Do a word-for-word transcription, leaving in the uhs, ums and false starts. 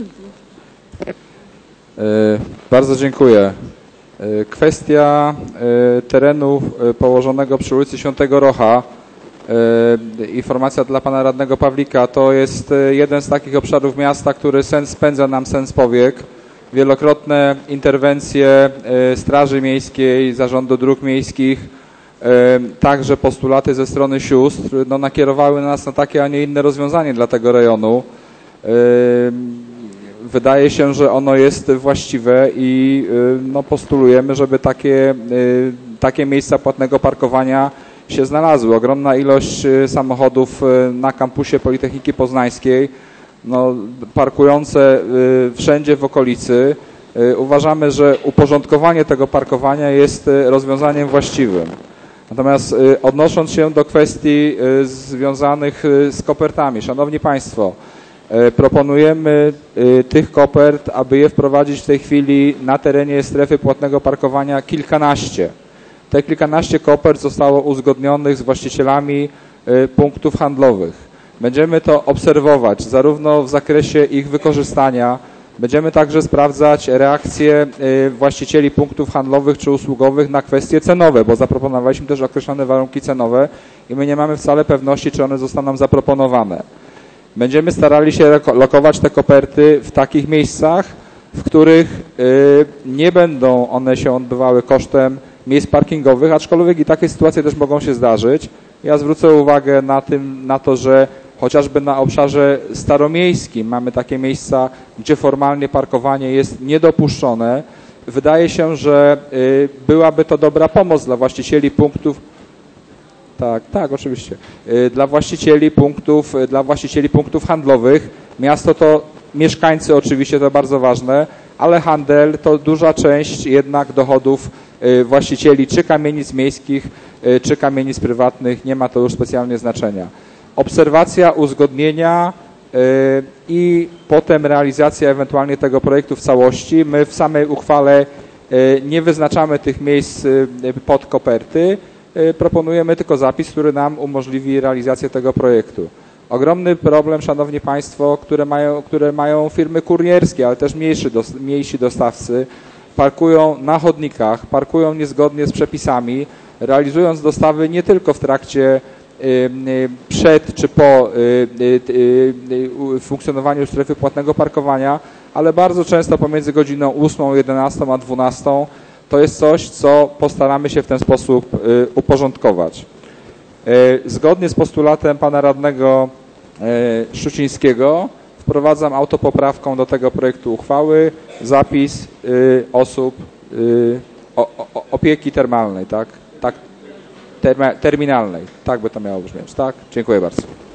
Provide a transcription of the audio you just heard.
Bardzo dziękuję. Kwestia terenu położonego przy ulicy Świętego Rocha. Informacja dla pana radnego Pawlika. To jest jeden z takich obszarów miasta, który sen spędza nam sen z powiek. Wielokrotne interwencje Straży Miejskiej, Zarządu Dróg Miejskich, także postulaty ze strony sióstr no, nakierowały nas na takie, a nie inne rozwiązanie dla tego rejonu. Wydaje się, że ono jest właściwe i no, postulujemy, żeby takie, takie miejsca płatnego parkowania się znalazły. Ogromna ilość samochodów na kampusie Politechniki Poznańskiej, no, parkujące wszędzie w okolicy. Uważamy, że uporządkowanie tego parkowania jest rozwiązaniem właściwym. Natomiast odnosząc się do kwestii związanych z kopertami, Szanowni Państwo, proponujemy tych kopert, aby je wprowadzić w tej chwili na terenie strefy płatnego parkowania kilkanaście. Te kilkanaście kopert zostało uzgodnionych z właścicielami punktów handlowych. Będziemy to obserwować zarówno w zakresie ich wykorzystania, będziemy także sprawdzać reakcje właścicieli punktów handlowych czy usługowych na kwestie cenowe, bo zaproponowaliśmy też określone warunki cenowe i my nie mamy wcale pewności, czy one zostaną zaproponowane. Będziemy starali się lokować te koperty w takich miejscach, w których nie będą one się odbywały kosztem miejsc parkingowych, aczkolwiek i takie sytuacje też mogą się zdarzyć. Ja zwrócę uwagę na, tym, na to, że chociażby na obszarze staromiejskim mamy takie miejsca, gdzie formalnie parkowanie jest niedopuszczone. Wydaje się, że byłaby to dobra pomoc dla właścicieli punktów. Tak, tak, oczywiście. Dla właścicieli punktów, dla właścicieli punktów handlowych. Miasto to mieszkańcy oczywiście, to bardzo ważne, ale handel to duża część jednak dochodów właścicieli czy kamienic miejskich, czy kamienic prywatnych. Nie ma to już specjalnie znaczenia. Obserwacja, uzgodnienia i potem realizacja ewentualnie tego projektu w całości. My w samej uchwale nie wyznaczamy tych miejsc pod koperty. Proponujemy tylko zapis, który nam umożliwi realizację tego projektu. Ogromny problem, Szanowni Państwo, które mają, które mają firmy kurierskie, ale też mniejsi, mniejsi dostawcy, parkują na chodnikach, parkują niezgodnie z przepisami, realizując dostawy nie tylko w trakcie przed czy po funkcjonowaniu strefy płatnego parkowania, ale bardzo często pomiędzy godziną ósmą, jedenastą a dwunastą. To jest coś, co postaramy się w ten sposób uporządkować. Zgodnie z postulatem pana radnego Szczucińskiego wprowadzam autopoprawką do tego projektu uchwały zapis osób o, o, opieki termalnej, tak? Tak, terminalnej. Tak by to miało brzmieć, tak? Dziękuję bardzo.